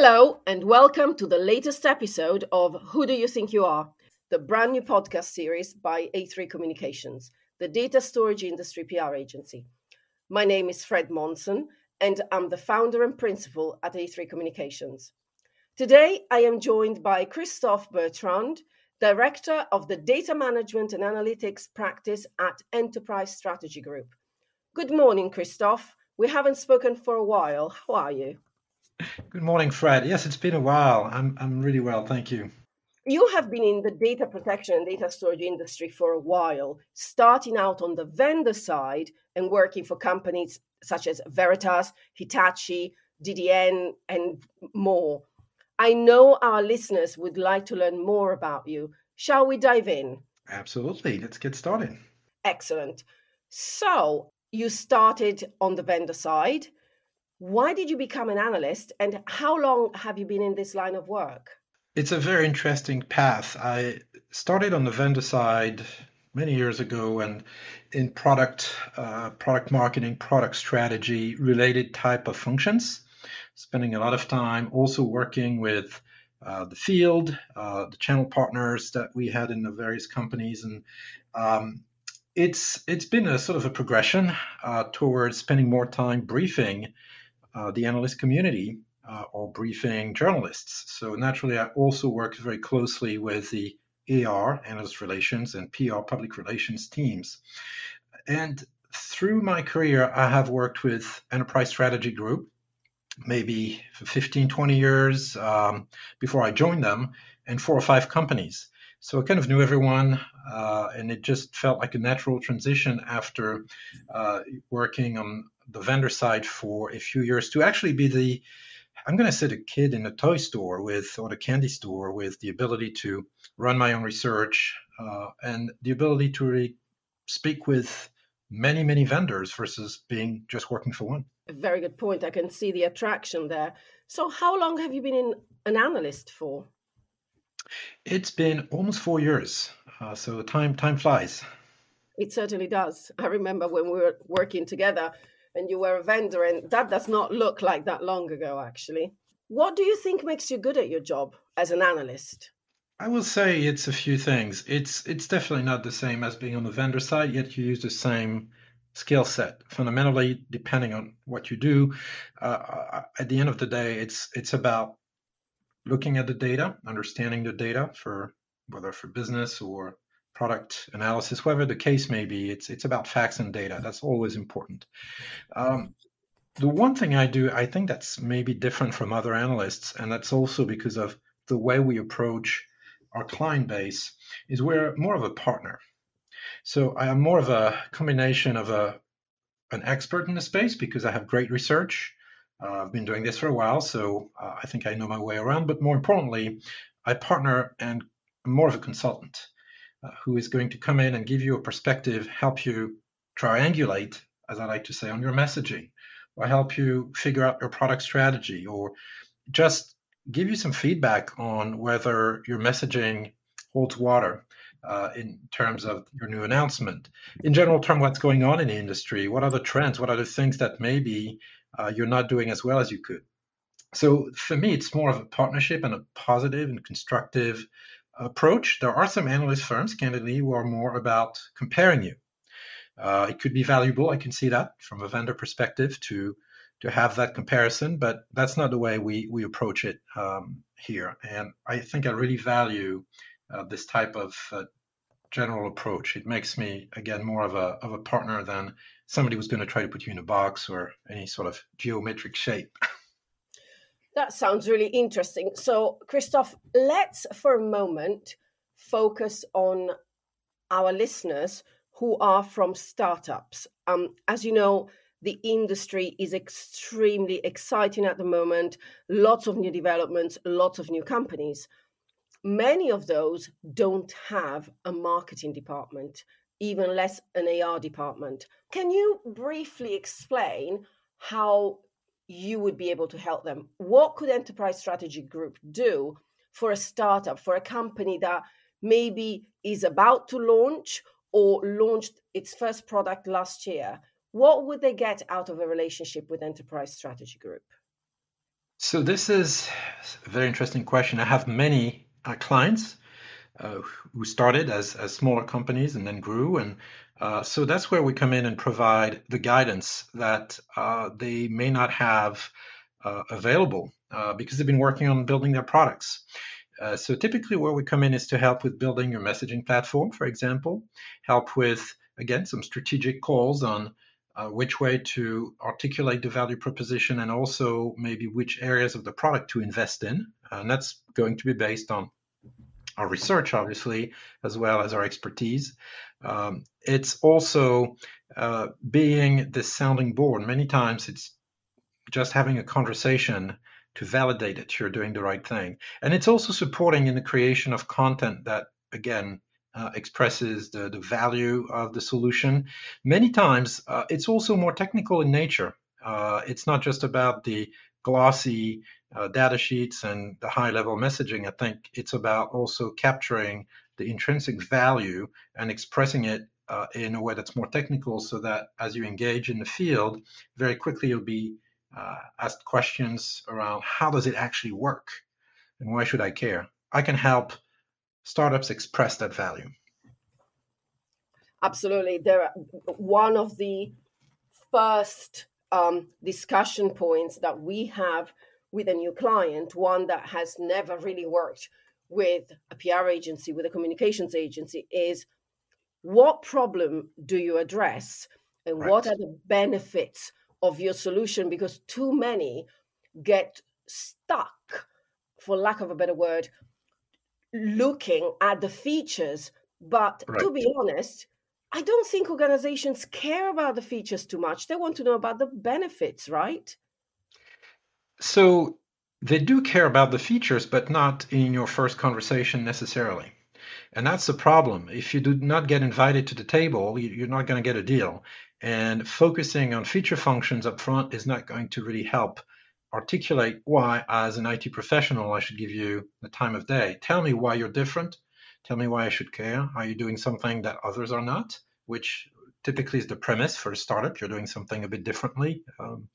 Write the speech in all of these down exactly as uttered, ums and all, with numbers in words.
Hello, and welcome to the latest episode of Who Do You Think You Are? The brand new podcast series by A three Communications, the data storage industry P R agency. My name is Fred Monson, and I'm the founder and principal at A three Communications. Today, I am joined by Christophe Bertrand, Director of the Data Management and Analytics Practice at Enterprise Strategy Group. Good morning, Christophe. We haven't spoken for a while. How are you? Good morning, Fred. Yes, it's been a while. I'm I'm really well, thank you. You have been in the data protection and data storage industry for a while, starting out on the vendor side and working for companies such as Veritas, Hitachi, D D N, and more. I know our listeners would like to learn more about you. Shall we dive in? Absolutely. Let's get started. Excellent. So, you started on the vendor side. Why did you become an analyst, and how long have you been in this line of work? It's a very interesting path. I started on the vendor side many years ago and in product uh, product marketing, product strategy related type of functions, spending a lot of time also working with uh, the field, uh, the channel partners that we had in the various companies, and um, it's it's been a sort of a progression uh, towards spending more time briefing uh, the analyst community uh, or briefing journalists. So naturally, I also work very closely with the A R, analyst relations, and P R, public relations teams. And through my career, I have worked with Enterprise Strategy Group, maybe for fifteen, twenty years um, before I joined them, and four or five companies. So I kind of knew everyone, uh, and it just felt like a natural transition after uh, working on the vendor side for a few years to actually be the, I'm going to say the kid in the toy store with, or the candy store with the ability to run my own research uh, and the ability to really speak with many, many vendors versus being just working for one. A very good point. I can see the attraction there. So, how long have you been in an analyst for? It's been almost four years, uh, so time time flies. It certainly does. I remember when we were working together and you were a vendor, and that does not look like that long ago, actually. What do you think makes you good at your job as an analyst? I will say it's a few things. It's it's definitely not the same as being on the vendor side, yet you use the same skill set. Fundamentally, depending on what you do, uh, at the end of the day, it's it's about looking at the data, understanding the data for whether for business or product analysis, whatever the case may be. It's it's about facts and data. That's always important. Um, the one thing I do, I think that's maybe different from other analysts, and that's also because of the way we approach our client base, is we're more of a partner. So I am more of a combination of a an expert in the space because I have great research. Uh, I've been doing this for a while, so uh, I think I know my way around. But more importantly, I partner and I'm more of a consultant uh, who is going to come in and give you a perspective, help you triangulate, as I like to say, on your messaging, or help you figure out your product strategy, or just give you some feedback on whether your messaging holds water uh, in terms of your new announcement. In general term, what's going on in the industry, what are the trends, what are the things that maybe uh, you're not doing as well as you could. So for me, it's more of a partnership and a positive and constructive approach. There are some analyst firms, candidly, who are more about comparing you. Uh, it could be valuable, I can see that from a vendor perspective to to have that comparison, but that's not the way we we approach it um, here. And I think I really value uh, this type of uh, general approach. It makes me again more of a of a partner than somebody who's going to try to put you in a box or any sort of geometric shape. That sounds really interesting. So, Christophe, let's for a moment focus on our listeners who are from startups. Um, as you know, the industry is extremely exciting at the moment, lots of new developments, lots of new companies. Many of those don't have a marketing department, even less an A R department. Can you briefly explain how you would be able to help them? What could Enterprise Strategy Group do for a startup, for a company that maybe is about to launch or launched its first product last year? What would they get out of a relationship with Enterprise Strategy Group? So this is a very interesting question. I have many uh, clients uh, who started as, as smaller companies and then grew. And uh, so that's where we come in and provide the guidance that uh, they may not have uh, available uh, because they've been working on building their products. Uh, so typically where we come in is to help with building your messaging platform, for example, help with, again, some strategic calls on uh, which way to articulate the value proposition and also maybe which areas of the product to invest in. And that's going to be based on our research, obviously, as well as our expertise. Um, it's also uh, being the sounding board. Many times it's just having a conversation to validate that you're doing the right thing. And it's also supporting in the creation of content that, again, uh, expresses the, the value of the solution. Many times uh, it's also more technical in nature. Uh, it's not just about the glossy uh, data sheets and the high level messaging. I think it's about also capturing the intrinsic value and expressing it uh, in a way that's more technical so that as you engage in the field, very quickly you'll be uh, asked questions around how does it actually work and why should I care? I can help startups express that value. Absolutely. There, one of the first um, discussion points that we have with a new client, one that has never really worked with a P R agency, with a communications agency, is what problem do you address and right. what are the benefits of your solution? Because too many get stuck, for lack of a better word, looking at the features. But right. to be honest, I don't think organizations care about the features too much. They want to know about the benefits, right? So they do care about the features, but not in your first conversation necessarily. And that's the problem. If you do not get invited to the table, you're not going to get a deal. And focusing on feature functions up front is not going to really help articulate why, as an I T professional, I should give you the time of day. Tell me why you're different. Tell me why I should care. Are you doing something that others are not? Which typically is the premise for a startup. You're doing something a bit differently. Um,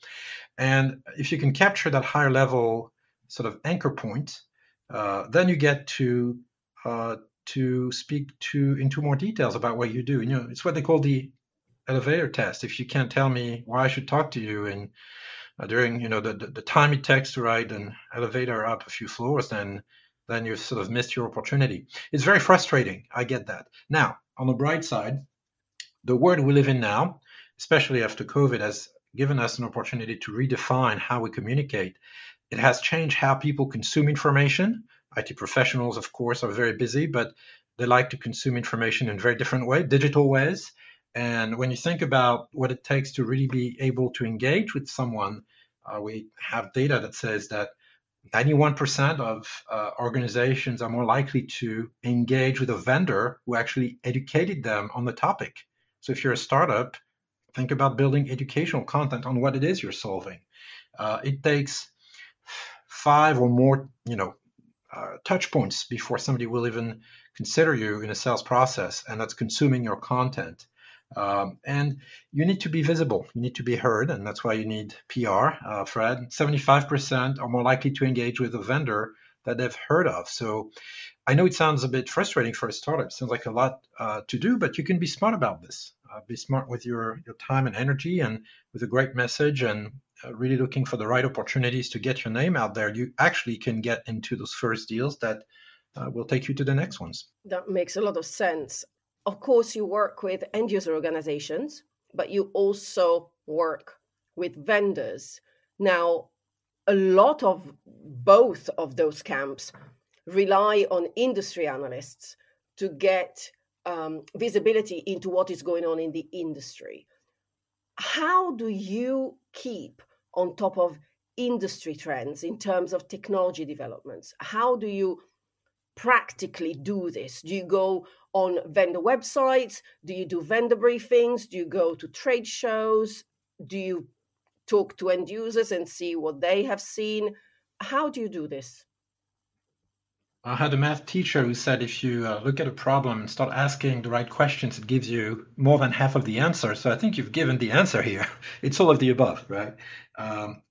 and if you can capture that higher level sort of anchor point, uh, then you get to uh, to speak to into more details about what you do. You know, it's what they call the elevator test. If you can't tell me why I should talk to you and uh, during you know the, the, the time it takes to ride an elevator up a few floors, then then you've sort of missed your opportunity. It's very frustrating. I get that. Now, on the bright side, the world we live in now, especially after COVID, has given us an opportunity to redefine how we communicate. It has changed how people consume information. I T professionals, of course, are very busy, but they like to consume information in very different ways, digital ways. And when you think about what it takes to really be able to engage with someone, uh, we have data that says that ninety-one percent of uh, organizations are more likely to engage with a vendor who actually educated them on the topic. So if you're a startup, think about building educational content on what it is you're solving. Uh, it takes five or more, you know, uh, touch points before somebody will even consider you in a sales process, and that's consuming your content. Um, and you need to be visible. You need to be heard, and that's why you need P R. Uh, Fred, seventy-five percent are more likely to engage with a vendor that they've heard of. So I know it sounds a bit frustrating for a startup. It sounds like a lot uh, to do, but you can be smart about this. Uh, be smart with your, your time and energy, and with a great message, and uh, really looking for the right opportunities to get your name out there. You actually can get into those first deals that uh, will take you to the next ones. That makes a lot of sense. Of course, you work with end user organizations, but you also work with vendors. Now, a lot of both of those camps rely on industry analysts to get um, visibility into what is going on in the industry. How do you keep on top of industry trends in terms of technology developments? How do you practically do this? Do you go on vendor websites? Do you do vendor briefings? Do you go to trade shows? Do you talk to end users and see what they have seen? How do you do this? I had a math teacher who said if you uh, look at a problem and start asking the right questions, it gives you more than half of the answer. So I think you've given the answer here. It's all of the above, right? Um,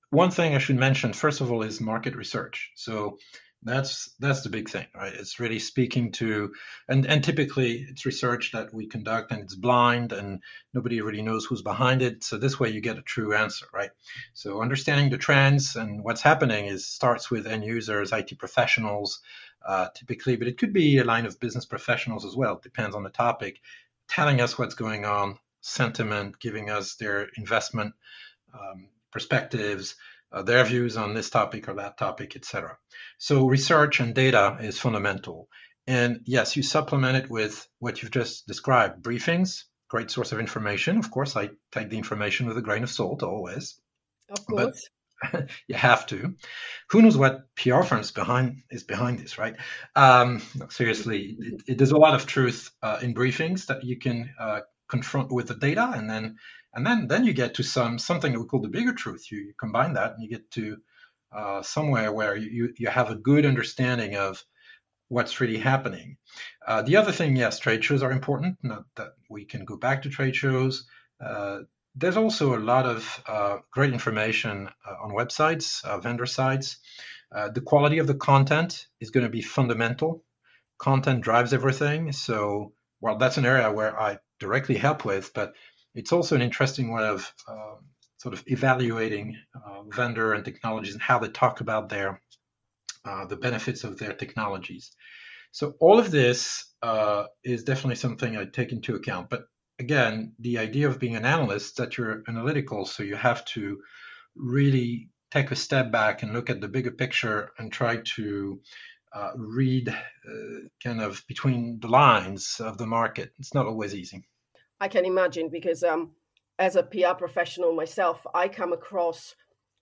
one thing I should mention, first of all, is market research. So that's that's the big thing, right? It's really speaking to, and and typically it's research that we conduct and it's blind and nobody really knows who's behind it. So this way you get a true answer, right? So understanding the trends and what's happening is starts with end users, I T professionals, uh, typically, but it could be a line of business professionals as well. It depends on the topic, telling us what's going on, sentiment, giving us their investment um, perspectives, uh, their views on this topic or that topic, et cetera. So research and data is fundamental. And yes, you supplement it with what you've just described, briefings, great source of information. Of course, I take the information with a grain of salt always. Of course. But you have to. Who knows what P R firms behind is behind this, right? Um, seriously, it, it, there's a lot of truth uh, in briefings that you can uh, confront with the data, and then and then then you get to some something that we call the bigger truth. You, you combine that, and you get to uh, somewhere where you you have a good understanding of what's really happening. Uh, the other thing, yes, trade shows are important. Not that we can go back to trade shows. Uh, there's also a lot of uh, great information uh, on websites, uh, vendor sites. Uh, the quality of the content is going to be fundamental. Content drives everything. So, well, that's an area where I directly help with, but it's also an interesting way of uh, sort of evaluating uh, vendor and technologies and how they talk about their uh, the benefits of their technologies. So all of this uh, is definitely something I take into account. But again, the idea of being an analyst, that you're analytical, so you have to really take a step back and look at the bigger picture and try to uh, read uh, kind of between the lines of the market. It's not always easy. I can imagine, because um, as a P R professional myself, I come across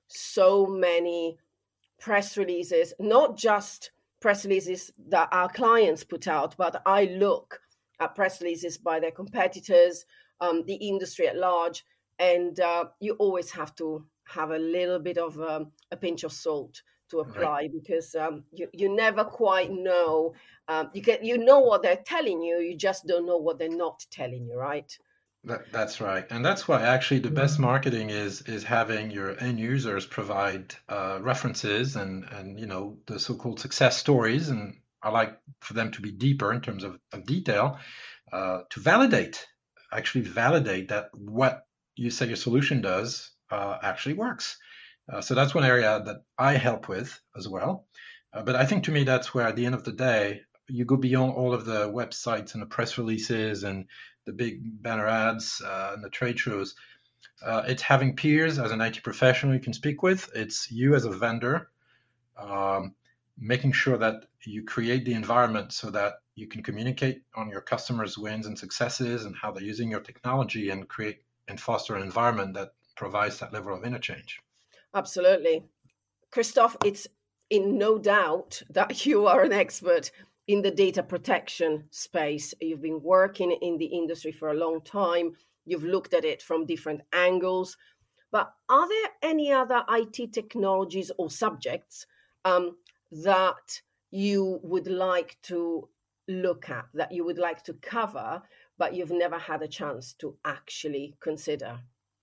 so many press releases, not just press releases that our clients put out, but I look at press releases by their competitors, um, the industry at large, and uh, you always have to have a little bit of um, a pinch of salt to apply, right? Because um, you you never quite know. Um, you can you know what they're telling you, you just don't know what they're not telling you, right? That, that's right, and that's why actually the best marketing is is having your end users provide uh, references and and you know the so-called success stories, and I like for them to be deeper in terms of, of detail uh, to validate, actually validate that what you say your solution does uh, actually works. Uh, so that's one area that I help with as well. Uh, but I think to me that's where at the end of the day you go beyond all of the websites and the press releases and the big banner ads uh, and the trade shows. Uh, it's having peers as an I T professional you can speak with. It's you as a vendor, um, making sure that you create the environment so that you can communicate on your customers' wins and successes and how they're using your technology and create and foster an environment that provides that level of interchange. Absolutely. Christophe, it's in no doubt that you are an expert in the data protection space. You've been working in the industry for a long time. You've looked at it from different angles. But are there any other I T technologies or subjects um, that you would like to look at, that you would like to cover, but you've never had a chance to actually consider?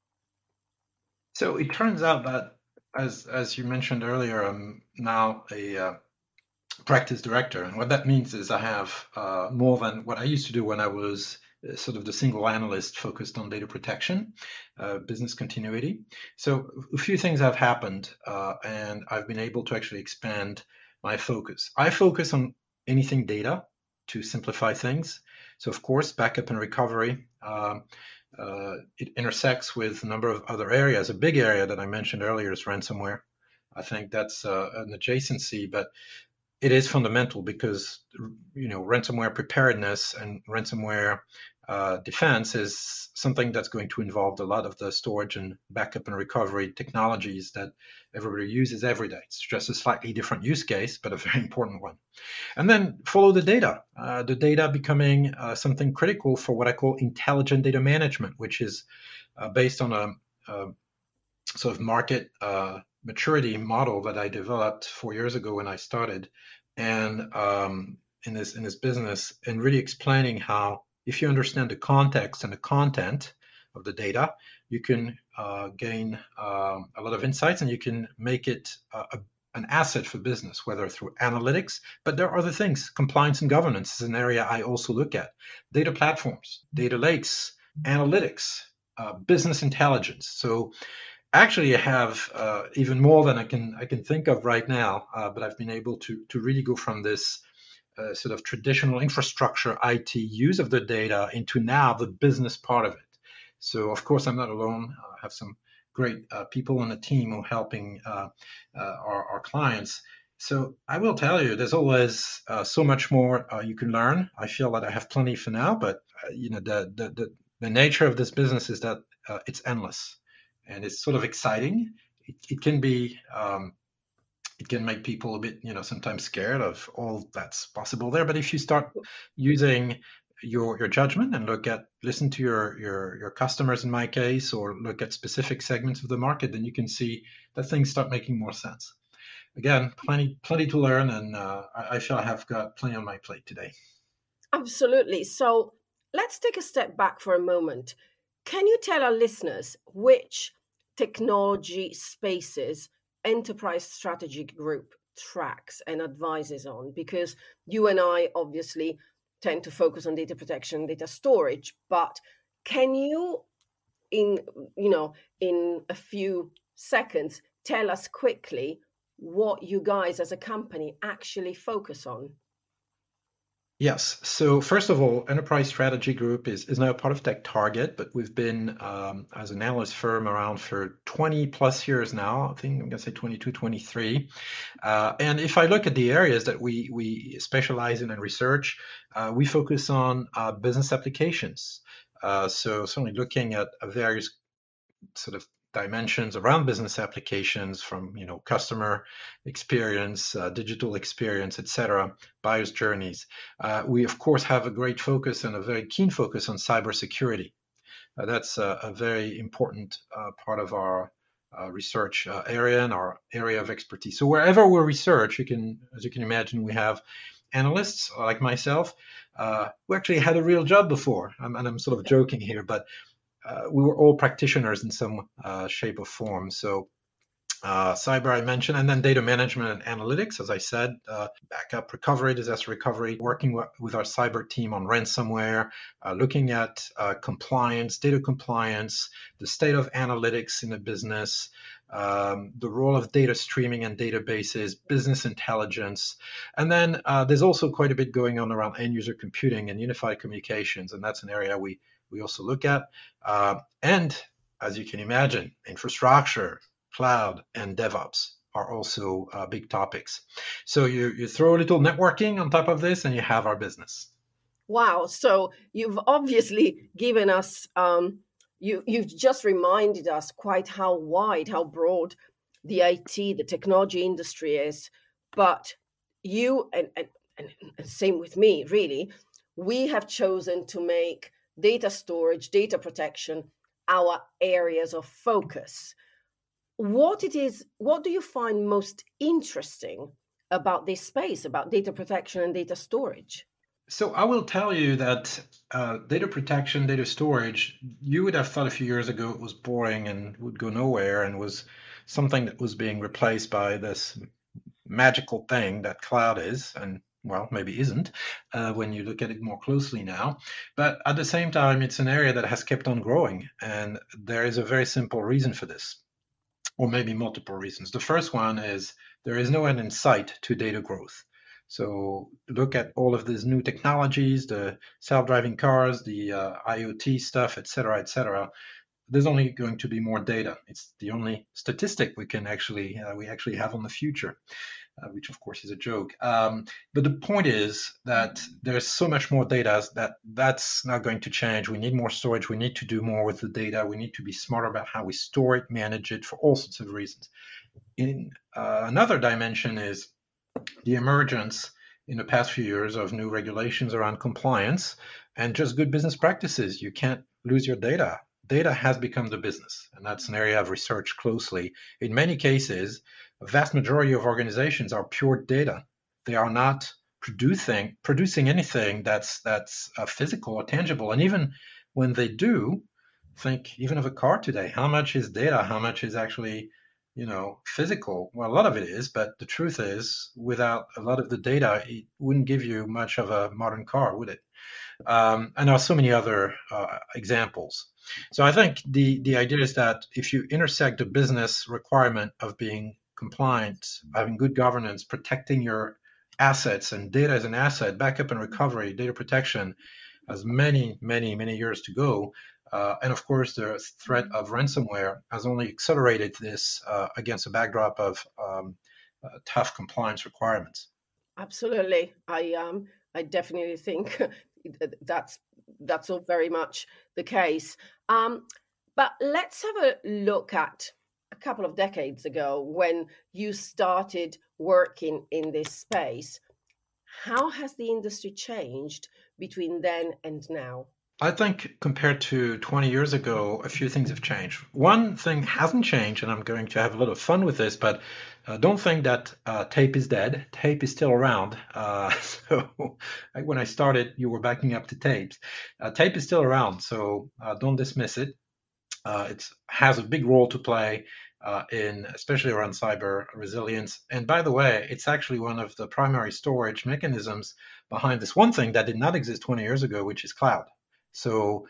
So it turns out that, as as you mentioned earlier, I'm now a uh, practice director, and what that means is I have uh, more than what I used to do when I was uh, sort of the single analyst focused on data protection, uh, business continuity. So a few things have happened, uh, and I've been able to actually expand my focus. I focus on anything data to simplify things. So of course, backup and recovery. Um, uh, it intersects with a number of other areas. A big area that I mentioned earlier is ransomware. I think that's uh, an adjacency, but it is fundamental because, you know, ransomware preparedness and ransomware uh, defense is something that's going to involve a lot of the storage and backup and recovery technologies that everybody uses every day. It's just a slightly different use case, but a very important one. And then follow the data, uh, the data becoming uh, something critical for what I call intelligent data management, which is uh, based on a, a sort of market uh, maturity model that I developed four years ago when I started, and um, in this in this business, and really explaining how if you understand the context and the content of the data, you can uh, gain uh, a lot of insights, and you can make it uh, a, an asset for business, whether through analytics. But there are other things. Compliance and governance is an area I also look at. Data platforms, data lakes, analytics, uh, business intelligence. So actually, I have uh, even more than I can I can think of right now. Uh, but I've been able to to really go from this uh, sort of traditional infrastructure I T use of the data into now the business part of it. So of course, I'm not alone. I have some great uh, people on the team who are helping uh, uh, our, our clients. So I will tell you, there's always uh, so much more uh, you can learn. I feel that I have plenty for now, but uh, you know, the, the the the nature of this business is that uh, it's endless, and it's sort of exciting. It, it can be um, it can make people a bit, you know, sometimes scared of all that's possible there. But if you start using your your judgment and look at listen to your your your customers in my case, or look at specific segments of the market, then you can see that things start making more sense. Again, plenty plenty to learn, and uh, I, I feel I have got plenty on my plate today. Absolutely. So let's take a step back for a moment. Can you tell our listeners which technology spaces Enterprise Strategy Group tracks and advises on? Because you and I obviously tend to focus on data protection, data storage, but can you, in you know, in a few seconds, tell us quickly what you guys as a company actually focus on? Yes. So first of all, Enterprise Strategy Group is, is now part of TechTarget, but we've been um, as an analyst firm around for twenty plus years now. I think I'm going to say twenty-two, twenty-three. Uh, and if I look at the areas that we, we specialize in and research, uh, we focus on uh, business applications. Uh, so certainly looking at various sort of dimensions around business applications, from you know customer experience, uh, digital experience, et cetera, buyer's journeys. Uh, we of course have a great focus and a very keen focus on cybersecurity. Uh, that's a, a very important uh, part of our uh, research uh, area and our area of expertise. So wherever we research, you can, as you can imagine, we have analysts like myself uh, who actually had a real job before. Um, and I'm sort of joking here, but Uh, we were all practitioners in some uh, shape or form. So uh, cyber I mentioned, and then data management and analytics, as I said, uh, backup recovery, disaster recovery, working w- with our cyber team on ransomware, uh, looking at uh, compliance, data compliance, the state of analytics in a business, um, the role of data streaming and databases, business intelligence. And then uh, there's also quite a bit going on around end user computing and unified communications. And that's an area we we also look at. Uh, and as you can imagine, infrastructure, cloud, and DevOps are also uh, big topics. So you, you throw a little networking on top of this and you have our business. Wow. So you've obviously given us, um, you, you've just reminded us quite how wide, how broad the I T, the technology industry is. But you, and, and, and same with me, really, we have chosen to make data storage, data protection our areas of focus. What it is, what do you find most interesting about this space, about data protection and data storage? So I will tell you that uh, data protection, data storage, you would have thought a few years ago it was boring and would go nowhere and was something that was being replaced by this magical thing that cloud is, and well, maybe isn't uh, when you look at it more closely now. But at the same time, it's an area that has kept on growing, and there is a very simple reason for this, or maybe multiple reasons. The first one is there is no end in sight to data growth. So look at all of these new technologies, the self-driving cars, the uh, IoT stuff, et cetera, et cetera. There's only going to be more data. It's the only statistic we can actually uh, we actually have on the future, uh, which of course is a joke. Um, but the point is that there's so much more data that that's not going to change. We need more storage. We need to do more with the data. We need to be smarter about how we store it, manage it, for all sorts of reasons. In uh, another dimension is the emergence in the past few years of new regulations around compliance and just good business practices. You can't lose your data. Data has become the business, and that's an area I've researched closely. In many cases, a vast majority of organizations are pure data. They are not producing producing anything that's that's uh, physical or tangible. And even when they do, think even of a car today. How much is data? How much is actually, you know, physical? Well, a lot of it is, but the truth is, without a lot of the data, it wouldn't give you much of a modern car, would it? Um, and there are so many other uh, examples. So I think the, the idea is that if you intersect the business requirement of being compliant, having good governance, protecting your assets, and data as an asset, backup and recovery, data protection has many, many, many years to go. Uh, and of course, the threat of ransomware has only accelerated this uh, against a backdrop of um, uh, tough compliance requirements. Absolutely. I um I definitely think that's that's all very much the case. Um, but let's have a look at a couple of decades ago when you started working in this space. How has the industry changed between then and now? I think compared to twenty years ago, a few things have changed. One thing hasn't changed, and I'm going to have a lot of fun with this, but uh, don't think that uh, tape is dead. Tape is still around. Uh, so like when I started, you were backing up to tapes. Uh, tape is still around, so uh, don't dismiss it. Uh, it has a big role to play uh, in, especially around cyber resilience. And by the way, it's actually one of the primary storage mechanisms behind this one thing that did not exist twenty years ago, which is cloud. So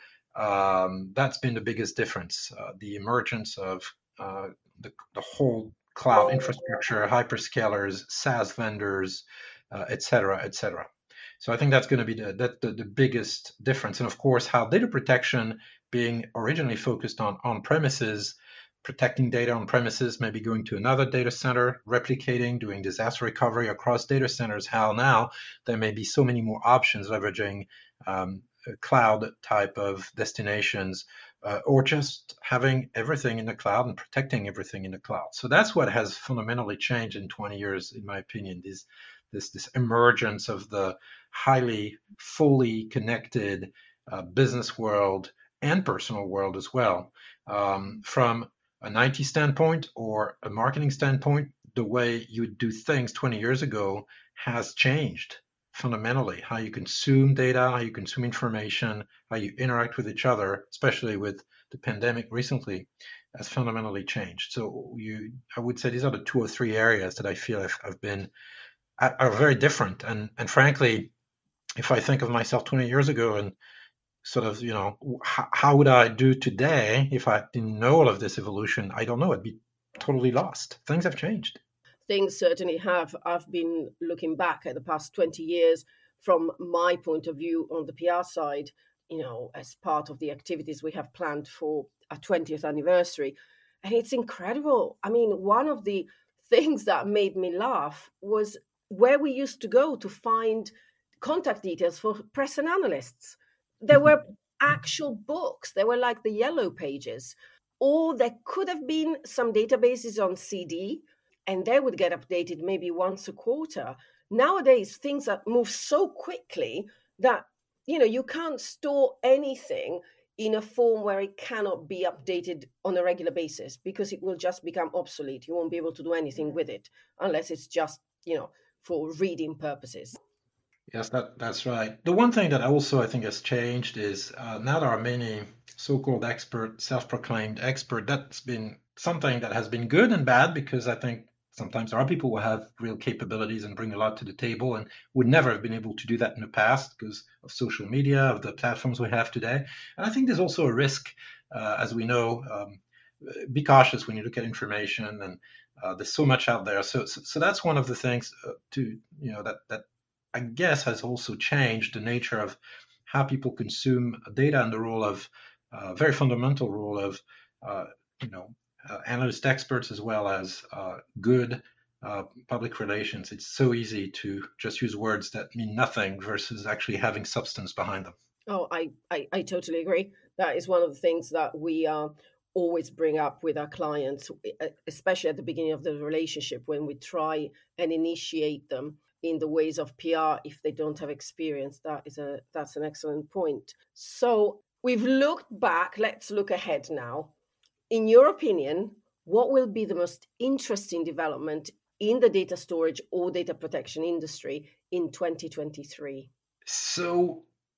um, that's been the biggest difference. Uh, the emergence of uh, the, the whole cloud infrastructure, hyperscalers, SaaS vendors, uh, et cetera, et cetera. So I think that's going to be the, that, the, the biggest difference. And of course, how data protection being originally focused on on premises, protecting data on premises, maybe going to another data center, replicating, doing disaster recovery across data centers, how now there may be so many more options leveraging um, cloud type of destinations, uh, or just having everything in the cloud and protecting everything in the cloud. So that's what has fundamentally changed in twenty years, in my opinion, this, this, this emergence of the highly, fully connected uh, business world and personal world as well. Um, from an I T standpoint or a marketing standpoint, the way you do things twenty years ago has changed fundamentally. How you consume data, how you consume information, how you interact with each other, especially with the pandemic recently, has fundamentally changed. So you, I would say these are the two or three areas that I feel have, have been are very different. And and frankly, if I think of myself twenty years ago and sort of, you know, how, how would I do today if I didn't know all of this evolution? I don't know. I'd be totally lost. Things have changed. Things certainly have. I've been looking back at the past twenty years from my point of view on the P R side, you know, as part of the activities we have planned for our twentieth anniversary. And it's incredible. I mean, one of the things that made me laugh was where we used to go to find contact details for press and analysts. There were actual books, they were like the yellow pages, or there could have been some databases on C D, and they would get updated maybe once a quarter. Nowadays, things that move so quickly that, you know, you can't store anything in a form where it cannot be updated on a regular basis because it will just become obsolete. You won't be able to do anything with it unless it's just, you know, for reading purposes. Yes, that, that's right. The one thing that also I think has changed is uh, now there are many so-called expert, self-proclaimed expert. That's been something that has been good and bad because I think sometimes there are people who have real capabilities and bring a lot to the table and would never have been able to do that in the past because of social media, of the platforms we have today. And I think there's also a risk, uh, as we know. Um, be cautious when you look at information, and uh, there's so much out there. So, so, so that's one of the things uh, to you know that that I guess has also changed the nature of how people consume data and the role of uh, very fundamental role of uh, you know uh, analyst experts as well as uh, good uh, public relations. It's so easy to just use words that mean nothing versus actually having substance behind them. Oh, I, I, I totally agree. That is one of the things that we uh, always bring up with our clients, e- especially at the beginning of the relationship when we try and initiate them in the ways of P R if they don't have experience. That is a that's an excellent point. So we've looked back. Let's look ahead now. In your opinion, what will be the most interesting development in the data storage or data protection industry in twenty twenty-three? So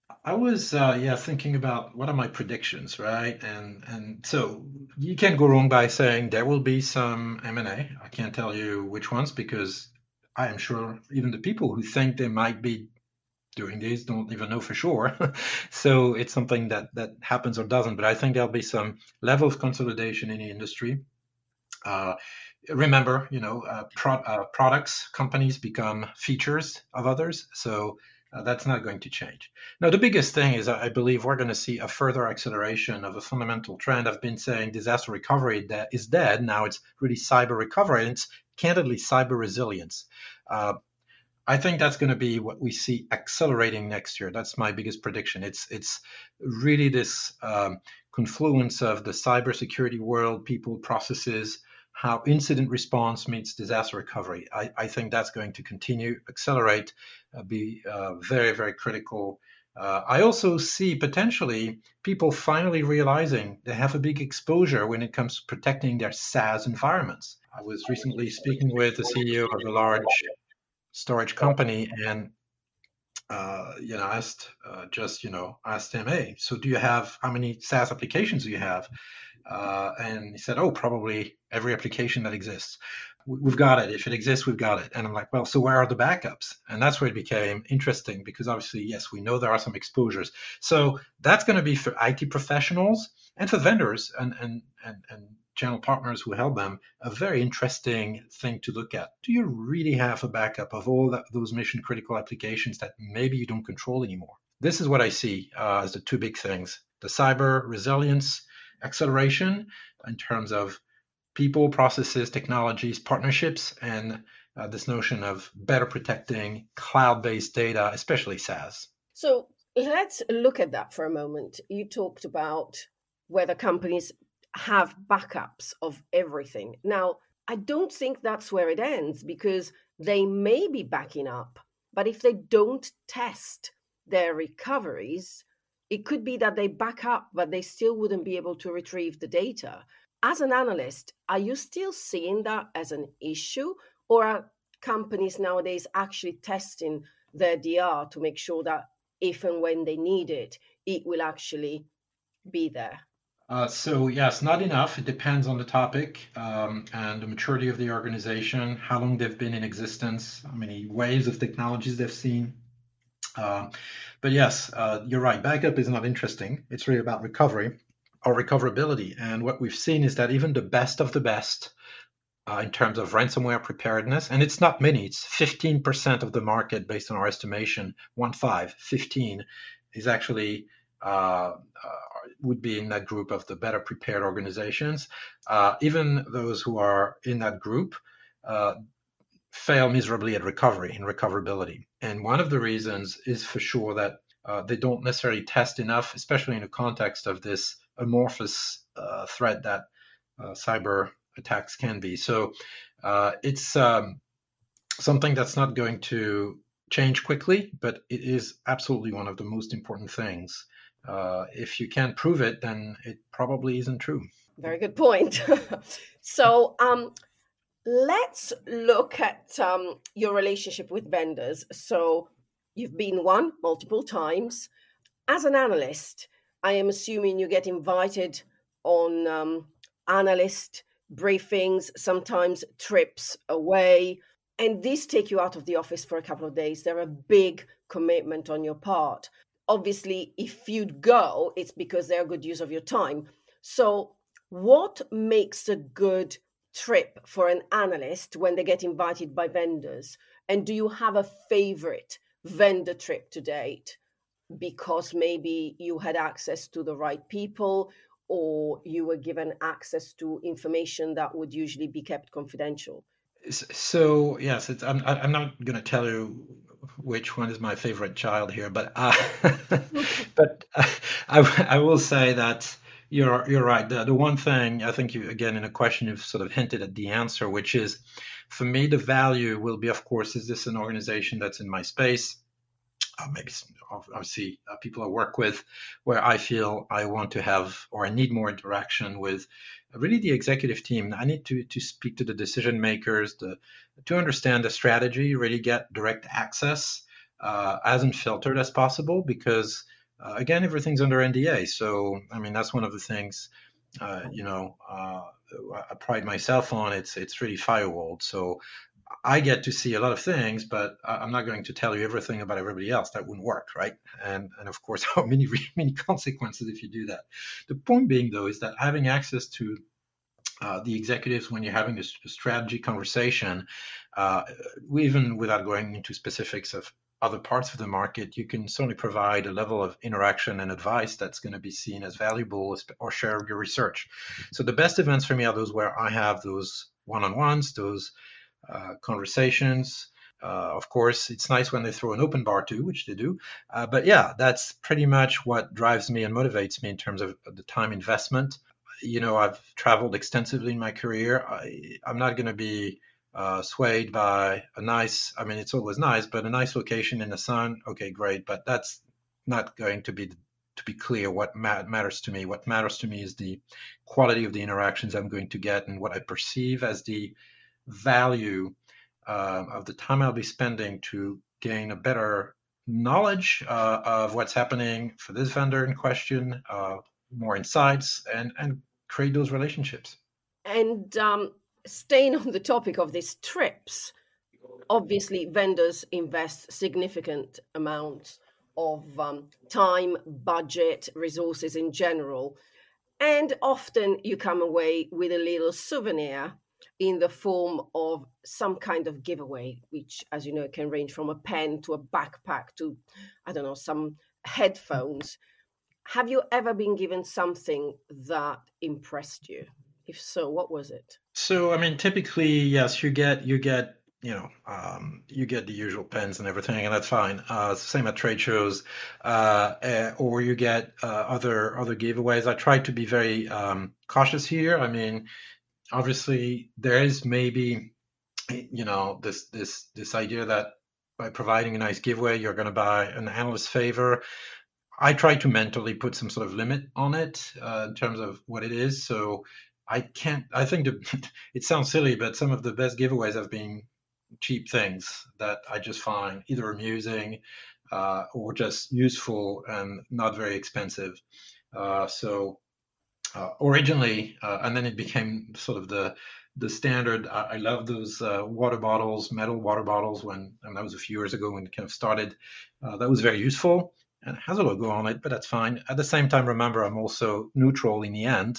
I was uh, yeah thinking about what are my predictions, right? And and so you can't go wrong by saying there will be some M and A. I can't tell you which ones because I am sure even the people who think they might be doing this don't even know for sure. So it's something that that happens or doesn't. But I think there'll be some level of consolidation in the industry. Uh, Remember, you know, uh, pro- uh, products, companies become features of others. So uh, that's not going to change. Now, the biggest thing is I believe we're going to see a further acceleration of a fundamental trend. I've been saying disaster recovery that is dead. Now it's really cyber recovery, and it's candidly cyber resilience. Uh, I think that's going to be what we see accelerating next year. That's my biggest prediction. It's it's really this um, confluence of the cybersecurity world, people, processes, how incident response meets disaster recovery. I, I think that's going to continue, accelerate, uh, be uh, very, very critical. Uh, I also see potentially people finally realizing they have a big exposure when it comes to protecting their SaaS environments. I was recently speaking with the C E O of a large storage company and uh, you know asked uh, just you know asked him, hey, so do you have how many SaaS applications do you have? Uh, and he said, oh, probably every application that exists. We've got it. If it exists, we've got it. And I'm like, well, so where are the backups? And that's where it became interesting because obviously, yes, we know there are some exposures. So that's going to be for I T professionals and for vendors and and and, and channel partners who help them a very interesting thing to look at. Do you really have a backup of all that, those mission critical applications that maybe you don't control anymore? This is what I see uh, as the two big things: the cyber resilience acceleration in terms of people, processes, technologies, partnerships, and uh, this notion of better protecting cloud-based data, especially SaaS. So let's look at that for a moment. You talked about whether companies have backups of everything. Now, I don't think that's where it ends because they may be backing up, but if they don't test their recoveries, it could be that they back up, but they still wouldn't be able to retrieve the data. As an analyst, are you still seeing that as an issue, or are companies nowadays actually testing their D R to make sure that if and when they need it, it will actually be there? Uh, so yes, not enough. It depends on the topic um, and the maturity of the organization, how long they've been in existence, how many waves of technologies they've seen. Uh, but yes, uh, you're right. Backup is not interesting. It's really about recovery or recoverability. And what we've seen is that even the best of the best uh, in terms of ransomware preparedness, and it's not many, it's fifteen percent of the market based on our estimation, one five, fifteen is actually uh, uh, would be in that group of the better prepared organizations. Uh, even those who are in that group uh, fail miserably at recovery and recoverability. And one of the reasons is for sure that uh, they don't necessarily test enough, especially in the context of this amorphous uh, threat that uh, cyber attacks can be. So uh, it's um, something that's not going to change quickly, but it is absolutely one of the most important things. Uh, if you can't prove it, then it probably isn't true. Very good point. so, um, let's look at um, your relationship with vendors. So, you've been one multiple times. As an analyst, I am assuming you get invited on um, analyst briefings, sometimes trips away, and these take you out of the office for a couple of days. They're a big commitment on your part. Obviously, if you'd go, it's because they're a good use of your time. So, what makes a good trip for an analyst when they get invited by vendors? And do you have a favorite vendor trip to date? Because maybe you had access to the right people or you were given access to information that would usually be kept confidential. So yes, it's, I'm I'm not going to tell you which one is my favorite child here, but uh, but uh, I I will say that you're you're right. The the one thing I think you again in a question you've sort of hinted at the answer, which is for me the value will be, of course, is this an organization that's in my space? Uh, maybe obviously uh, people I work with where I feel I want to have or I need more interaction with really the executive team. I need to to speak to the decision makers, the, to understand the strategy, really get direct access uh, as unfiltered as possible because Uh, again, everything's under N D A. So, I mean, that's one of the things, uh, you know, uh, I pride myself on. It's, it's really firewalled. So I get to see a lot of things, but I'm not going to tell you everything about everybody else. That wouldn't work, right? And and of course, how many many consequences if you do that. The point being, though, is that having access to uh, the executives when you're having a, a strategy conversation, uh, even without going into specifics of other parts of the market, you can certainly provide a level of interaction and advice that's going to be seen as valuable or share your research. So the best events for me are those where I have those one-on-ones, those uh, conversations. Uh, of course, it's nice when they throw an open bar too, which they do. Uh, but yeah, that's pretty much what drives me and motivates me in terms of the time investment. You know, I've traveled extensively in my career. I, I'm not going to be uh, swayed by a nice, I mean, it's always nice, but a nice location in the sun. Okay, great. But that's not going to be, to be clear, what ma- matters to me. What matters to me is the quality of the interactions I'm going to get and what I perceive as the value uh, of the time I'll be spending to gain a better knowledge uh, of what's happening for this vendor in question, uh, more insights, and, and create those relationships. And um, staying on the topic of these trips, obviously vendors invest significant amounts of um, time, budget, resources in general. And often you come away with a little souvenir in the form of some kind of giveaway, which, as you know, can range from a pen to a backpack to, I don't know, some headphones. Have you ever been given something that impressed you? If so, what was it? So, I mean, typically, yes, you get you get you know um, you get the usual pens and everything, and that's fine. Uh, same at trade shows, uh, uh, or you get uh, other other giveaways. I try to be very um, cautious here. I mean, obviously, there is maybe you know this this this idea that by providing a nice giveaway, you're going to buy an analyst favor. I try to mentally put some sort of limit on it uh, in terms of what it is. So I can't. I think the, it sounds silly, but some of the best giveaways have been cheap things that I just find either amusing uh, or just useful and not very expensive. Uh, so uh, originally, uh, and then it became sort of the the standard. I, I love those uh, water bottles, metal water bottles. When and that was a few years ago when it kind of started. Uh, that was very useful and it has a logo on it, but that's fine. At the same time, remember, I'm also neutral in the end,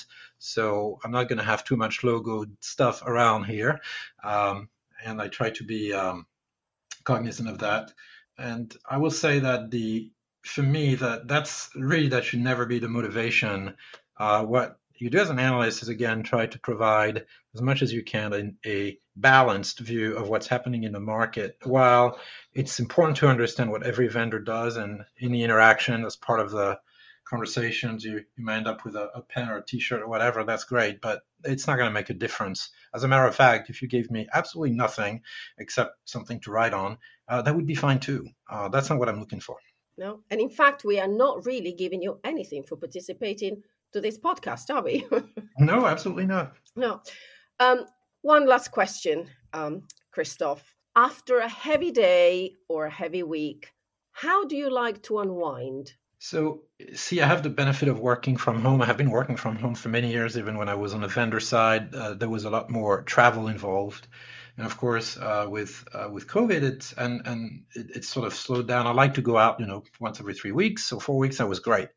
so I'm not going to have too much logo stuff around here, um, and I try to be um, cognizant of that. And I will say that the for me that that's really that should never be the motivation. Uh, what you do as an analyst is again try to provide as much as you can in a balanced view of what's happening in the market. While it's important to understand what every vendor does, and in the interaction as part of the conversations, you, you may end up with a, a pen or a T-shirt or whatever. That's great, but it's not going to make a difference. As a matter of fact, if you gave me absolutely nothing except something to write on, uh, that would be fine too. Uh, that's not what I'm looking for. No, and in fact, we are not really giving you anything for participating to this podcast, are we? No, absolutely not. No. Um, one last question, um, Christophe. After a heavy day or a heavy week, how do you like to unwind? So, see, I have the benefit of working from home. I have been working from home for many years. Even when I was on the vendor side, uh, there was a lot more travel involved. And of course, uh, with uh, with COVID, it's and and it, it's sort of slowed down. I like to go out, you know, once every three weeks or four weeks. That was great.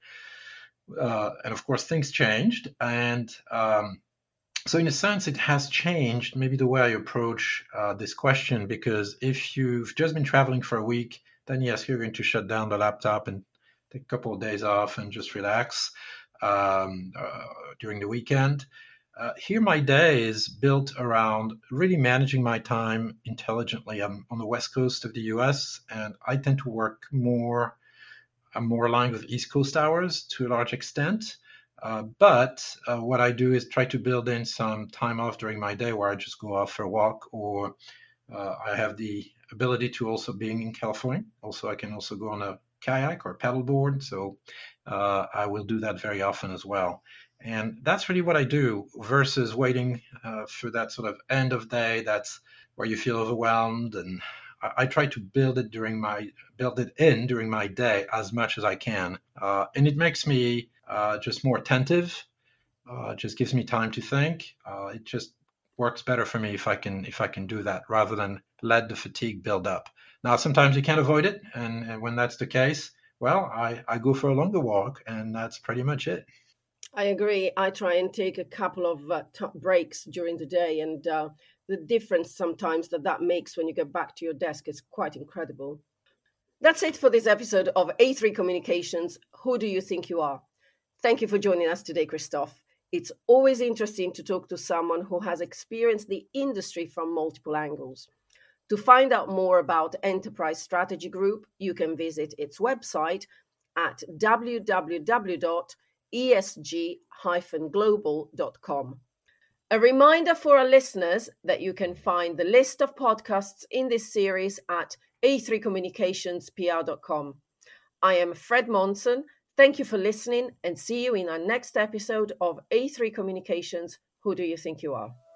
Uh, and of course, things changed, and um, so in a sense, it has changed maybe the way I approach uh, this question. Because if you've just been traveling for a week, then yes, you're going to shut down the laptop and take a couple of days off and just relax um, uh, during the weekend. Uh, here, my day is built around really managing my time intelligently. I'm on the west coast of the U S, and I tend to work more. I'm more aligned with East Coast hours to a large extent. Uh, but uh, what I do is try to build in some time off during my day where I just go off for a walk, or uh, I have the ability to also being in California. Also, I can also go on a kayak or paddleboard. So uh, I will do that very often as well. And that's really what I do versus waiting uh, for that sort of end of day. That's where you feel overwhelmed and I, I try to build it during my build it in during my day as much as I can, uh, and it makes me uh, just more attentive. Uh, it just gives me time to think. Uh, it just works better for me if I can if I can do that rather than let the fatigue build up. Now, sometimes you can't avoid it, and, and when that's the case, well, I, I go for a longer walk, and that's pretty much it. I agree. I try and take a couple of uh, t- breaks during the day, and uh, the difference sometimes that that makes when you get back to your desk is quite incredible. That's it for this episode of A three Communications. Who do you think you are? Thank you for joining us today, Christophe. It's always interesting to talk to someone who has experienced the industry from multiple angles. To find out more about Enterprise Strategy Group, you can visit its website at w w w dot e s g dash global dot com. A reminder for our listeners that you can find the list of podcasts in this series at a three communications p r dot com. I am Fred Monson. Thank you for listening, and see you in our next episode of A three Communications. Who do you think you are?